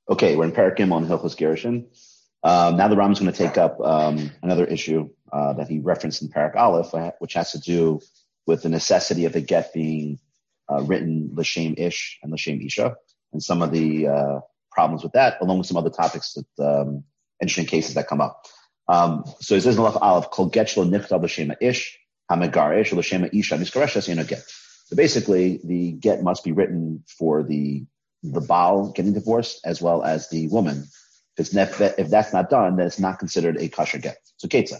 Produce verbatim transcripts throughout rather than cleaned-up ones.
Okay, we're in Parakim on Hilchos Gerushin. Um, now the Ram is going to take up um, another issue uh, that he referenced in Parak Aleph, uh, which has to do with the necessity of the get being uh, written L'Shem Ish and L'Shem Isha, and some of the uh, problems with that, along with some other topics that um, interesting cases that come up. Um, so it says in Aleph Aleph, Kol get shlo nichtav L'Shem Ish, Hamegarish, L'Shem Isha, Miskareshes Yeno get. So basically, the get must be written for the the Baal getting divorced as well as the woman. If, it's if that's not done, then it's not considered a kosher get. So Ketza.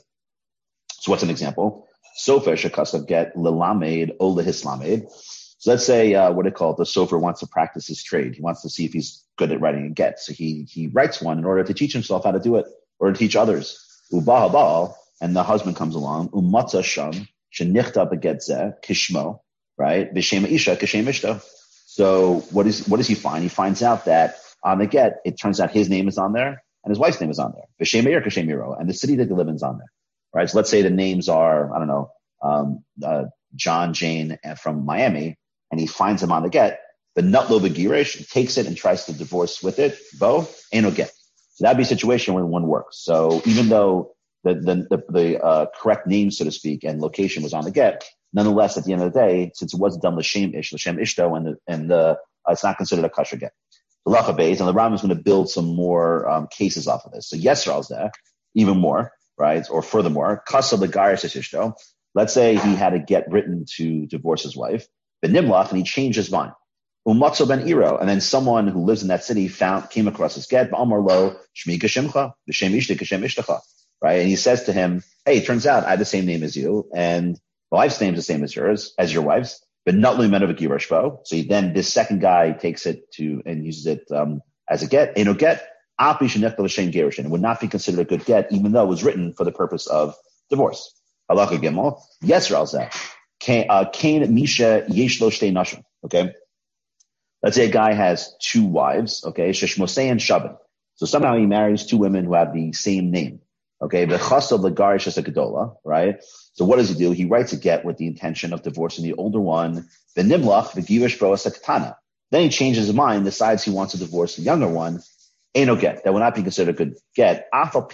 So what's an example? Sofer shekasav get lelamed o lehislamed. So let's say uh, what it called the sofer wants to practice his trade. He wants to see if he's good at writing a get. So he he writes one in order to teach himself how to do it or to teach others. Ubaha Baal, and the husband comes along. Umatza sham shenichta begetzeh kishmo, right? V'shem isha kishem ishto. So what is what does he find? He finds out that on the get, it turns out his name is on there and his wife's name is on there. V'shem meir kishem miro, and the city that they live in is on there. Right? So let's say the names are, I don't know, um, uh, John, Jane from Miami, and he finds them on the get. The nutlo begirish takes it and tries to divorce with it. Bo, ain't no get. So that'd be a situation where one works. So even though the the the, the uh, correct name, so to speak, and location was on the get, nonetheless, at the end of the day, since it wasn't done l'shem ish, l'shem ishto, and the, and the, uh, it's not considered a kosher get. The lacha beis, and the Ram is going to build some more um, cases off of this. So Yisrael's there, even more. Right? Or furthermore, kasa l'garis ishto. Let's say he had a get written to divorce his wife, ben nimlach, and he changed his mind. Umatzo ben iro, and then someone who lives in that city found came across his get. Ba'amar lo shmi kashimcha, v'shem ishti kashem ishtacha. Right? And he says to him, "Hey, it turns out I have the same name as you, and my wife's name is the same as yours, as your wife's, but not lu men of a girashbo." So he, then this second guy takes it to and uses it um, as a get. Eno get. It would not be considered a good get, even though it was written for the purpose of divorce. Halacha Gimel. Yisrael zeh. Kain misha yesh lo shtei nashim. Okay. Let's say a guy has two wives. Okay. Sheshmosei and Shaban. So somehow he marries two women who have the same name. Okay. V'chasav l'garish as a gedola. Right. So what does he do? He writes a get with the intention of divorcing the older one. V'nimlach v'girish bo as a katana. Then he changes his mind, decides he wants to divorce the younger one. Ain't no get. That would not be considered a good get.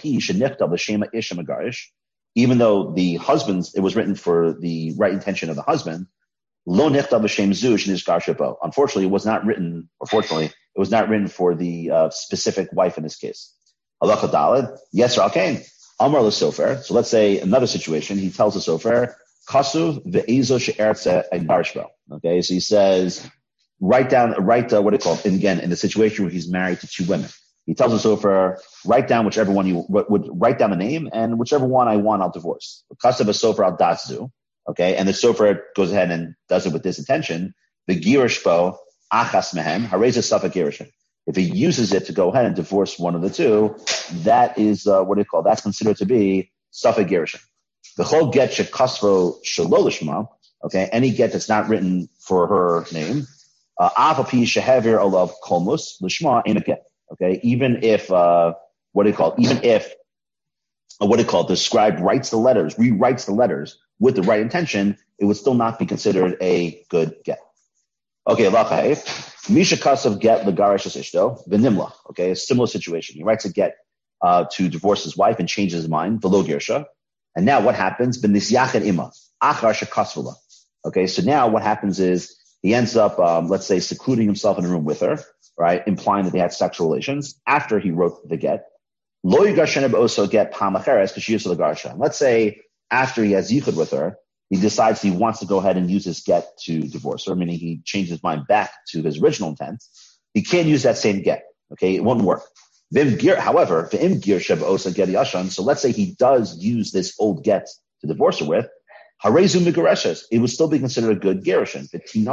Even though the husband's, it was written for the right intention of the husband. Unfortunately, it was not written, or fortunately, it was not written for the uh, specific wife in this case. Halacha daled. Yes, Ralkain. Amar l'sofer. So let's say another situation. He tells the sofer, Kasu ve'ezo she'ertze agbarishbo. Okay, so he says, write down, write uh, what it called. And again, in the situation where he's married to two women. He tells the sofer, write down whichever one you would write down the name, and whichever one I want, I'll divorce. Because of a sofer al datzu, okay, and the sofer goes ahead and does it with this intention. The girishbo achas mehem hareza safa girishin. If he uses it to go ahead and divorce one of the two, that is uh, what do you call? That's considered to be safa girishin. The whole get shekasro shalolishma, okay, any get that's not written for her name. Avapi shehavir olav kolmus lishma in a get. Okay, even if, uh, what do you call it? Even if, uh, what do you call it? The scribe writes the letters, rewrites the letters with the right intention, it would still not be considered a good get. Okay, lachai. Misha kasav get legarish ishto, v'nimla. Okay, a similar situation. He writes a get, uh, to divorce his wife and changes his mind, v'lo girsha. And now what happens? B'nisyachet ima, achar shekasvula. Okay, so now what happens is he ends up, um, let's say, secluding himself in a room with her, right, implying that they had sexual relations after he wrote the get. Lo yigarshen also get pamacheres because she used the garsha. Let's say after he has yichud with her, he decides he wants to go ahead and use his get to divorce her, meaning he changed his mind back to his original intent. He can't use that same get. Okay, it won't work. However, v'im gir sheb osa get yashan. So let's say he does use this old get to divorce her with. Harezu migareshes. It would still be considered a good gerushin.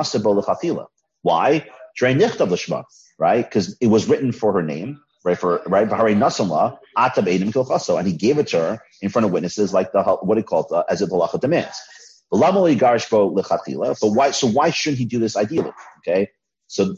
Why? Right? Because it was written for her name, right? For right, and he gave it to her in front of witnesses, like the what he called uh, as it the halacha demands. But why? So why shouldn't he do this ideally? Okay, so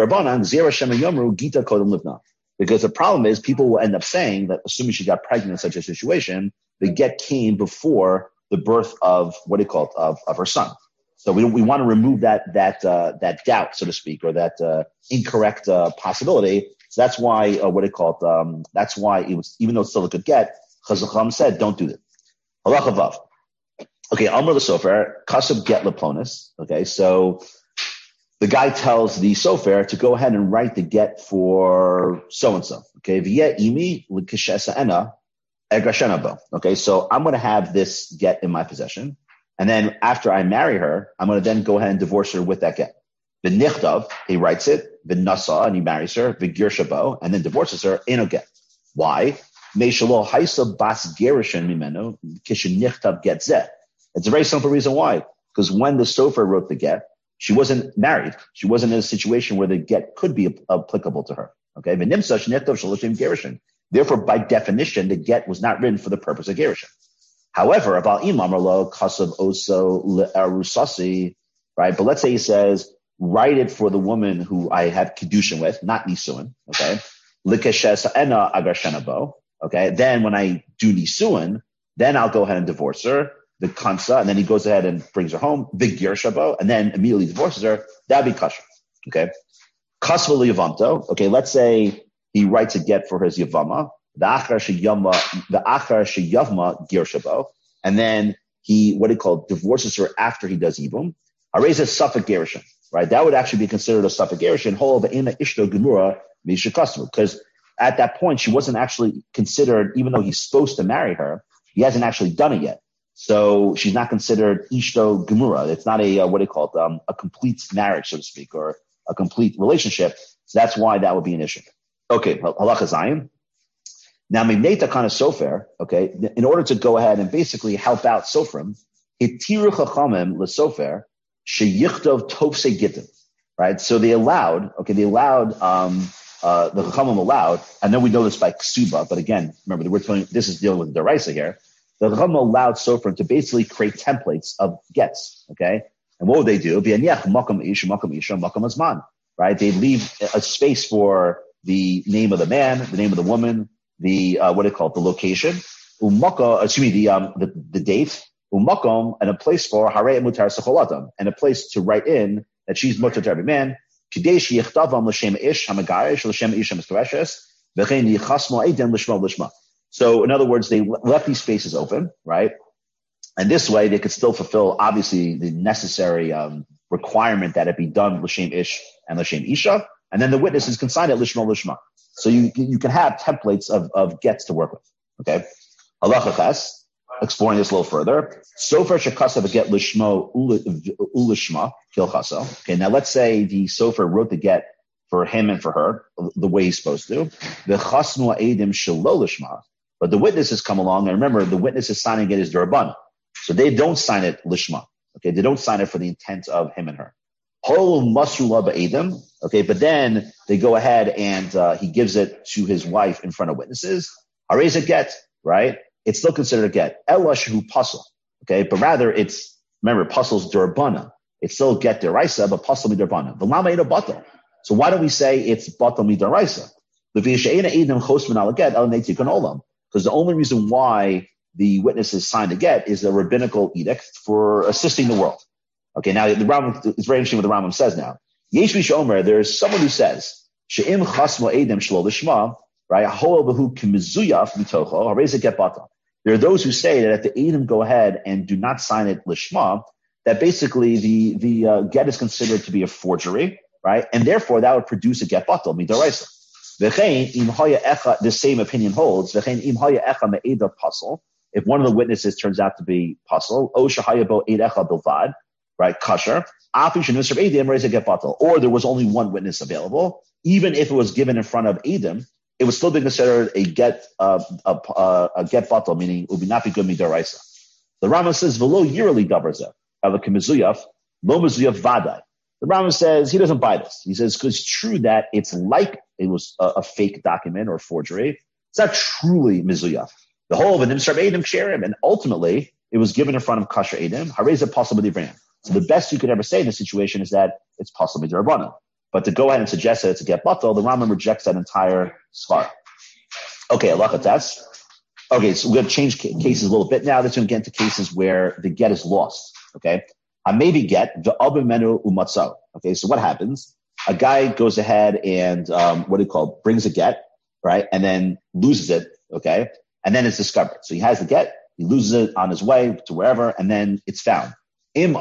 because the problem is people will end up saying that assuming she got pregnant in such a situation, the get came before the birth of what do you call it of, of her son. So we we want to remove that that uh, that doubt, so to speak, or that uh, incorrect uh, possibility. So that's why, uh, what it called, um, that's why it was, even though it's still a good get, Chazal said, don't do that. Halacha Vav. Okay, Amr l'Sofer, Kasab get Leplonis. Okay, so the guy tells the Sofer to go ahead and write the get for so-and-so. Okay, V'yeh imi l'kishesa ena egrashenabo. Okay, so I'm going to have this get in my possession. And then after I marry her, I'm going to then go ahead and divorce her with that get. V'nichtav, he writes it. V'nasa, and he marries her. V'gir shabo, and then divorces her. Ain't no get. Why? Meishalo haisa bas gerishin mimenu kishenichtav get zeh. It's a very simple reason why. Because when the Sofer wrote the get, she wasn't married. She wasn't in a situation where the get could be applicable to her. Okay? Therefore, by definition, the get was not written for the purpose of gerushin. However, about imam lo kasav oso le'arusasi, right? But let's say he says, write it for the woman who I have kedushin with, not nisuin. Okay? Likeshes ena agashenabo. Okay? Then when I do nisuin, then I'll go ahead and divorce her. The kansa, and then he goes ahead and brings her home, the gir shabo, and then immediately divorces her, that'd be kasher. Okay. Kasva liyavamto. Okay, let's say he writes a get for his yavama, the achar sheyavma, the achar sheyavma gir shabo, and then he, what he called, divorces her after he does ibum. Areza safek gerushin, right? That would actually be considered a safek gerushin, whole of ina ishto gemura misha kasva, because at that point she wasn't actually considered, even though he's supposed to marry her, he hasn't actually done it yet. So she's not considered ishto gemura. It's not a, uh, what do you call it, um, a complete marriage, so to speak, or a complete relationship. So that's why that would be an issue. Okay, halacha zayin. Now, mimneta kind of sofer, okay, in order to go ahead and basically help out sofrim, hitiru chachamim lesofer sheyichtov tofse gittim, right? So they allowed, okay, they allowed, um, uh, the chachamim allowed, I know we know this by ksuba, but again, remember, we're telling, this is dealing with deraisa here. The Chacham allowed Sofer to basically create templates of gets, okay? And what would they do? Right? They leave a space for the name of the man, the name of the woman, the, uh, what do you call it, the location, umaka, excuse me, the, um, the, the date, umakom, and a place for harei mutar secholatam, and a place to write in that she's mutar to every man, kadesh yichtavam l'shem ish hamagayish l'shem ish hamiskareshes, v'chein yichasmo eidem l'shma l'shma. So in other words, they left these spaces open, right? And this way they could still fulfill, obviously, the necessary um, requirement that it be done l'shem ish and l'shem isha, and then the witnesses can sign it l'shma l'shma. So you you can have templates of, of gets to work with, okay? Halacha ches, exploring this a little further. Sofer shekasav get l'shmo ulishma kilchasa. Okay, now let's say the sofer wrote the get for him and for her the way he's supposed to. The chasnu edim shelo l'shma. But the witnesses come along, and remember, the witnesses signing it is Durban. So they don't sign it lishma. Okay, they don't sign it for the intent of him and her. Hol masrula ba'edim. Okay, but then they go ahead and uh, he gives it to his wife in front of witnesses. Harez a get, right? It's still considered a get. Elash hu pasal. Okay, but rather it's, remember, pasal's Durbana. It's still get deraisa, but pasal mi Durbana. V'lama eda batal. So why don't we say it's batal mi deraisa? L'v'yishe'ena edim chosman al get el neitikon olam. Because the only reason why the witnesses signed a get is a rabbinical edict for assisting the world. Okay, now the Rambam, it's very interesting what the Rambam says now. Yesh mish omer, there's someone who says, she'im chasmo edem shlo lishma, right? Hoel behu kimizuyaf mitocho, hareza get batal. There are those who say that if the edem go ahead and do not sign it lishma, that basically the, the uh, get is considered to be a forgery, right? And therefore that would produce a get batal, midoraisa. The same opinion holds. If one of the witnesses turns out to be pasul, right, kasher, or there was only one witness available, even if it was given in front of Edom, it would still be considered a get uh, a, a, a get batal, meaning it would not be good midaraisa. The Rambam says v'lo yirli davarza avakimizuyaf lo mizuyaf vadai. The Rambam says he doesn't buy this. He says because it's true that it's like it was a, a fake document or forgery. It's not truly mizuyaf. The whole of an imsar edim ksherim, and ultimately it was given in front of kasher edim. Hareza possible d'ivran. So the best you could ever say in this situation is that it's possible d'rabbanan. But to go ahead and suggest that it's a get batal, the Rambam rejects that entire svara. Okay, halacha tes. Okay, so we're going to change cases a little bit now. This is going to get into cases where the get is lost. Okay. I maybe get the abimenu umatzah. Okay, so what happens? a guy goes ahead and, um, what do you call it, brings a get, right? And then loses it, okay? And then it's discovered. So he has the get, he loses it on his way to wherever, and then it's found. Im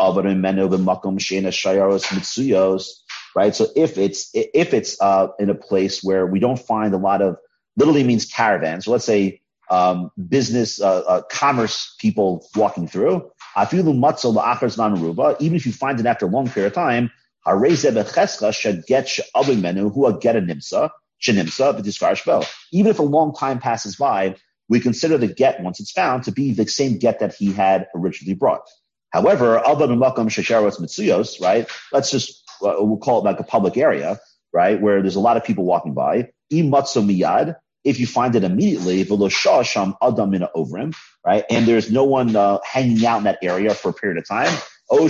right? So if it's, if it's, uh, in a place where we don't find a lot of, literally means caravans. So let's say, um, business, uh, uh, commerce people walking through. Even if you find it after a long period of time, even if a long time passes by, we consider the get, once it's found, to be the same get that he had originally brought. However, right? Let's just, uh, we'll call it like a public area, right? Where there's a lot of people walking by. If you find it immediately, right? And there's no one uh, hanging out in that area for a period of time. Or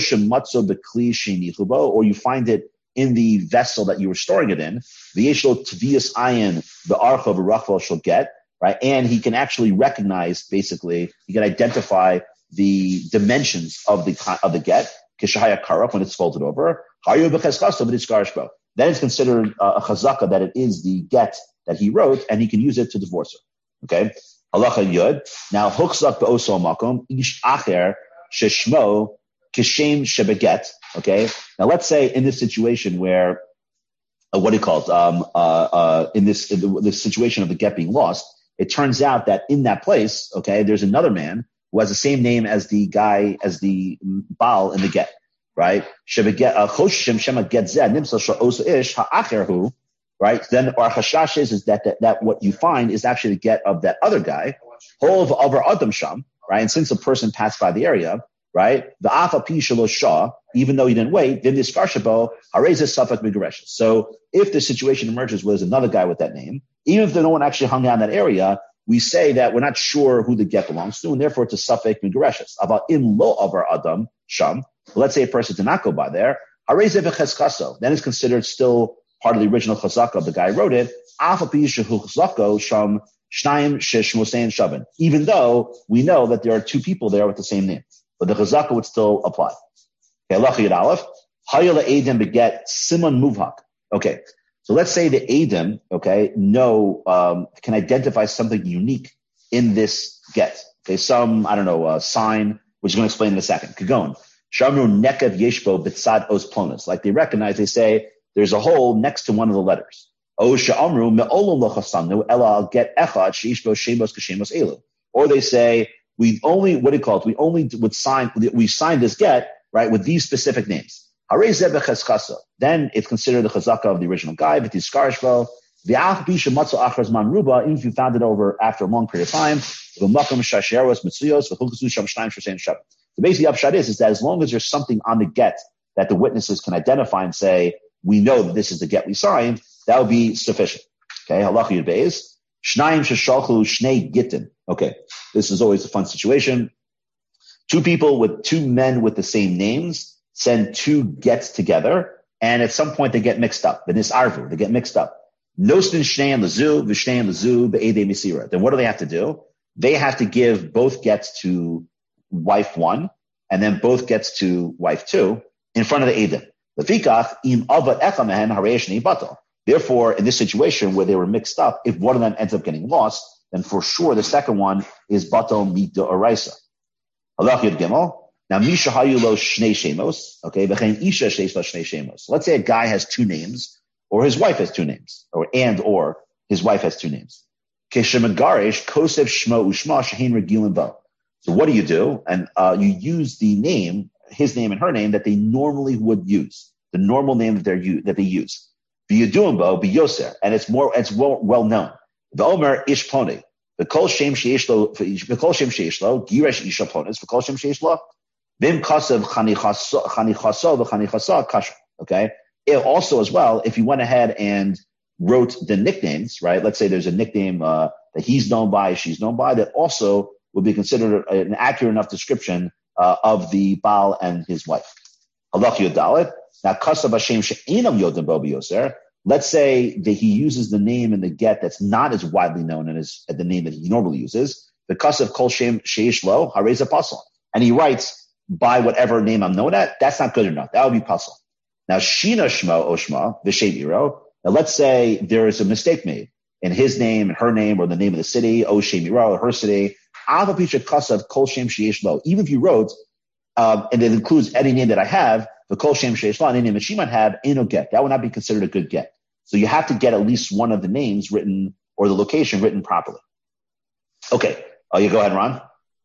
you find it in the vessel that you were storing it in. Get, right? And he can actually recognize, basically, he can identify the dimensions of the of the get, when it's folded over. Then it's considered uh, a chazaka that it is the get that he wrote, and he can use it to divorce her. Okay? Halacha Yud. Now, huchzak be'oso makom, ish acher sheshmo kishem shebeget. Okay? Now, let's say in this situation where, uh, what do you call it? Um, uh, uh, in this, in the, the situation of the get being lost, it turns out that in that place, okay, there's another man who has the same name as the guy, as the Baal in the get, right? Shebeget, uh, choshem shema get zeh, nimsa sha'oso ish ha'acher hu. Right? Then our chashash is, is that, that that what you find is actually the get of that other guy, whole of over Adam Sham, right? And since a person passed by the area, right? The Afa Pi Shalo Shah, even though he didn't wait, then this Karshabo, Hareza Safak Migaresh. So if the situation emerges where there's another guy with that name, even if no one actually hung out in that area, we say that we're not sure who the get belongs to, and therefore it's a Safak Migaresh. About in lo over Adam Sham, let's say a person did not go by there, Hareza Vechezkaso, then it's considered still part of the original chazaka of the guy who wrote it, even though we know that there are two people there with the same name. But the chazaka would still apply. Okay, so let's say the Adam, okay, know, um, can identify something unique in this get. Okay, some, I don't know, uh, sign, which I'm going to explain in a second. Kagon. Like they recognize, they say, there's a hole next to one of the letters. Or they say, we only, what do you call it? We only would sign, we signed this get, right, with these specific names. Then it's considered the chazaka of the original guy, even if you found it over after a long period of time. The basic upshot is, is that as long as there's something on the get that the witnesses can identify and say, we know that this is the get we signed, that would be sufficient. Okay, halacha yud beis. Shnayim sheshalchu shnei gittin. Okay, this is always a fun situation. Two people with two men with the same names send two gets together, and at some point they get mixed up. The nisarvu, they get mixed up. Nostin shnei lezu v'shnei lezu be'edei misira. Then what do they have to do? They have to give both gets to wife one, and then both gets to wife two in front of the edim. Therefore, in this situation where they were mixed up, if one of them ends up getting lost, then for sure the second one is batal mita oraisa. Now, misha hayulo shnei shemos, okay, v'chein isha sheish la shnei shemos. Let's say a guy has two names, or his wife has two names, or and or his wife has two names. Keshemagarish kosev shmo ushma shehin regilin bo. So what do you do? And uh, you use the name, his name and her name that they normally would use, the normal name that they that they use. B'yudumbo b'yoser, and it's more, it's well, well known. The Omer ish poni, the kol shem sheishlo, the kol shem sheishlo, giresh isha ponis, the kol shem sheishlo, vim kasev chanichaso, chanichaso, v'chanichasa kasha. Okay. It also, as well, if you went ahead and wrote the nicknames, right? Let's say there's a nickname uh, that he's known by, she's known by, that also would be considered an accurate enough description uh, of the Baal and his wife. Halach Yodalit. Now, Kasav Hashem she'enam yodim bo b'yoser. Let's say that he uses the name in the get that's not as widely known as the name that he normally uses. The Kasav Kol Shem Sheish Lo Harei Pasal, and he writes by whatever name I'm known at. That's not good enough. That would be Pasal. Now, Shina Shmo Oshma, Vishem Iro. Now, let's say there is a mistake made in his name and her name or the name of the city, Oshem Iro, her city. Even if you wrote, um, and it includes any name that I have, the Kol Shem Sheish Lo, any name that she might have, ain't no get. That would not be considered a good get. So you have to get at least one of the names written or the location written properly. Okay. Oh, you go ahead, Ron.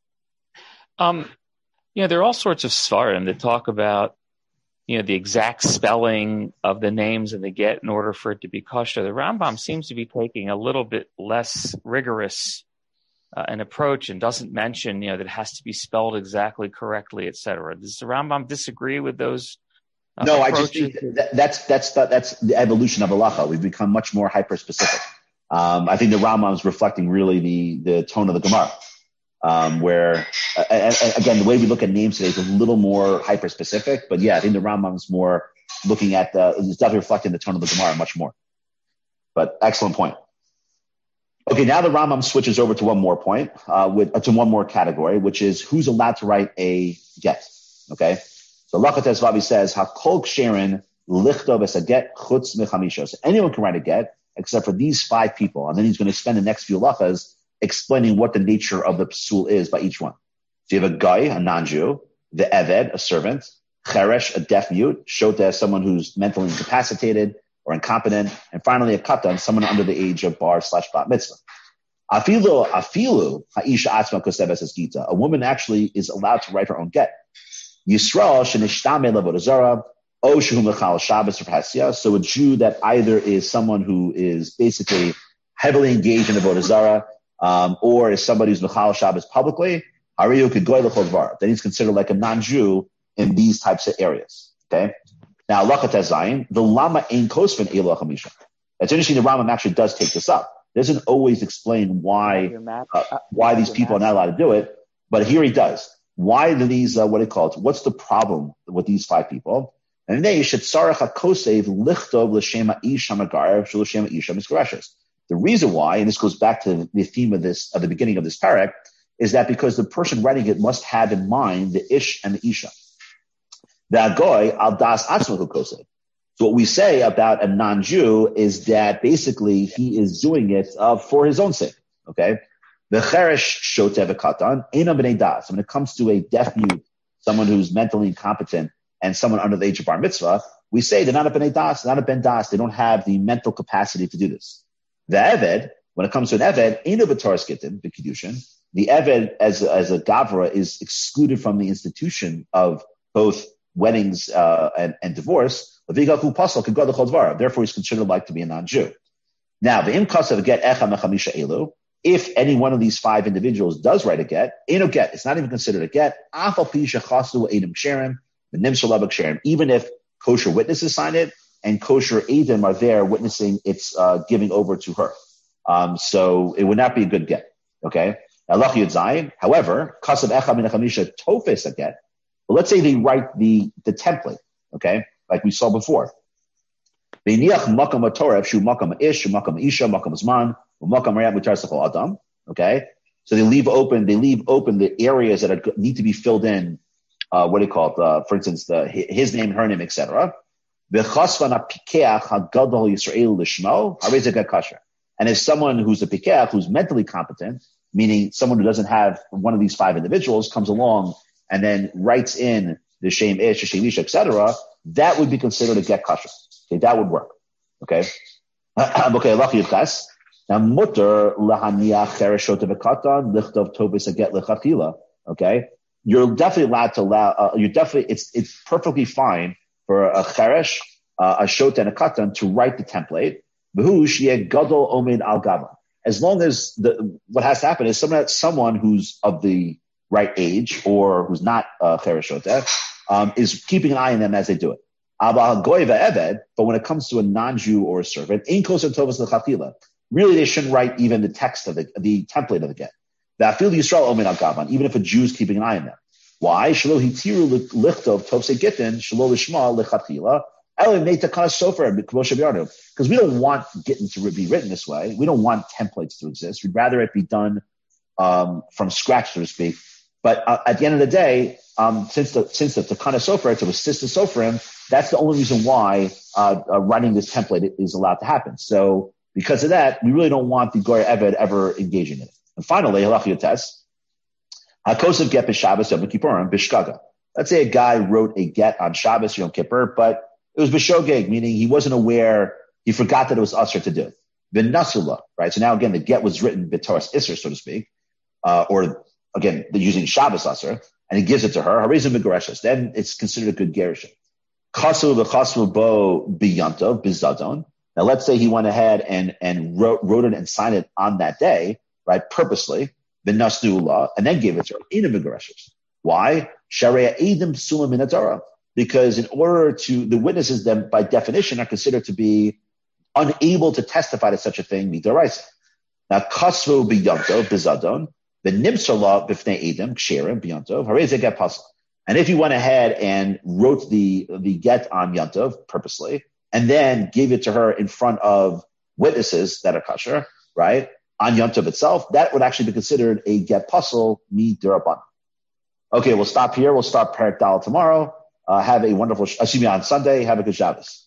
Um, you know, there are all sorts of svarim that talk about, you know, the exact spelling of the names in the get in order for it to be kosher. The Rambam seems to be taking a little bit less rigorous uh, an approach and doesn't mention, you know, that it has to be spelled exactly correctly, et cetera. Does the Rambam disagree with those uh, no, approaches? I just think that that's, that's, the, that's the evolution of halacha. We've become much more hyper-specific. Um, I think the Rambam is reflecting really the, the tone of the Gemara. Um, where, uh, and, and again, the way we look at names today is a little more hyper-specific, but yeah, I think the Rambam's more looking at the, it's definitely reflecting the tone of the Gemara much more. But excellent point. Okay, now the Rambam switches over to one more point, uh, with, uh, to one more category, which is who's allowed to write a get. Okay? So Lachat Ezvavi says, HaKol Ksherin Lichtov es a get chutz mechamisha. So anyone can write a get except for these five people. And then he's going to spend the next few lachas explaining what the nature of the psul is by each one. So you have a guy, a non-Jew, the eved, a servant, cheresh, a deaf mute, shota, as someone who's mentally incapacitated or incompetent, and finally a katan, someone under the age of bar slash bat mitzvah. Afilu, afilu, ha'isha atzma koseves es gita. A woman actually is allowed to write her own get. Yisrael shenishtame levodah zara, o shehu mechal Shabbos or Pasya. So a Jew that either is someone who is basically heavily engaged in avodah zara, Um, or is somebody who's Mechal Shabbos publicly, Hariyu could go to the then he's considered like a non-Jew in these types of areas. Okay? Now, Lachat Zayin, the Lama Ein Kosvin Elo Chamisha. It's interesting, the Rambam actually does take this up. It doesn't always explain why, uh, why these people are not allowed to do it, but here he does. Why do these, uh, what do you call it? What's the problem with these five people? And they should Sarach HaKosev Lichtov L'Shema Ish HaMagar Sh'L'Shema Ish HaMizgareshes. The reason why, and this goes back to the theme of this, of the beginning of this parak, is that because the person writing it must have in mind the ish and the isha. The agoy al das atzmahu koseh. So what we say about a non-Jew is that basically he is doing it uh, for his own sake. Okay, the cheresh shotev katan ena b'nei das. When it comes to a deaf mute, someone who's mentally incompetent, and someone under the age of bar mitzvah, we say they're not a b'nei das, not a ben das. They don't have the mental capacity to do this. The Eved, when it comes to an Eved, ain't a B'taras Gittin, the Kiddushin. The Eved, as, as a Gavra, is excluded from the institution of both weddings uh, and, and divorce. Therefore, he's considered like to be a non-Jew. Now, the Imkas of get Echa Mechamisha Elu, if any one of these five individuals does write a get, ain't no get. It's not even considered a get. Even if kosher witnesses sign it, and kosher Edom are there witnessing its uh, giving over to her. Um, so it would not be a good get. Okay? However, Kasav Echa Min HaChamisha Tofes a get. Well, let's say they write the, the template, okay? Like we saw before. Ve'niach makam ha'torah, shu makam ish, shu makam isha, makam zman, makam reyat mutar sechol adam. Okay? So they leave open, they leave open the areas that are, need to be filled in, uh, what do you call it? Uh, for instance, the, his name, her name, et cetera. And if someone who's a pikeach, who's mentally competent, meaning someone who doesn't have one of these five individuals, comes along and then writes in the shem ish, the shem ish, et cetera, that would be considered a get kasher. Okay, that would work. Okay. Okay, now mutter lahaniach chereshot v'katan lichtov tobis a get lechatchila. Okay, you're definitely allowed to allow. Uh, you're definitely it's it's perfectly fine for a cheresh, uh, a shot, and a katan to write the template. Gadol omid al gava. As long as the what has to happen is someone someone who's of the right age or who's not uh, cheresh shoteh, um, is keeping an eye on them as they do it. But when it comes to a non-Jew or a servant, really they shouldn't write even the text of the the template of the get. Even if a Jew is keeping an eye on them. Why? Because we don't want Gittin to be written this way. We don't want templates to exist. We'd rather it be done um, from scratch, so to speak. But uh, at the end of the day, um, since the since the Takana Sofer, to assist the Sofrim, that's the only reason why uh, uh, writing this template is allowed to happen. So because of that, we really don't want the Goyer Eved ever engaging in it. And finally, Halacha Yotes, HaKosav get b'Shabbos Yom Kippurim b'Shkaga. Let's say a guy wrote a get on Shabbos Yom Kippur, but it was b'shogeg, meaning he wasn't aware, he forgot that it was usher to do. V'nasula, right? So now again, the get was written b'Toras Isser, so to speak, uh, or again, they're using Shabbos usher, and he gives it to her. Harizim Megareshes. Then it's considered a good gerushin. Kasu v'chasu bo b'yantov b'zadon. Now let's say he went ahead and, and wrote, wrote it and signed it on that day, right? Purposely, v'nasula, and then gave it to her. Ina Megareshes. Why? Sharia edim psulim min Torah. Because in order to, the witnesses then by definition are considered to be unable to testify to such a thing, midoraisa. Now, kasvu b'yantov b'zadon. The nimsarla b'fnei edim ksherim b'yantov harei get pasal. And if you went ahead and wrote the the get on yantov purposely, and then gave it to her in front of witnesses that are kosher, right, on yantov itself, that would actually be considered a get pasal mi derabanan. Okay, we'll stop here. We'll start Perek Dal tomorrow. Uh, have a wonderful, excuse me, on Sunday. Have a good Shabbos.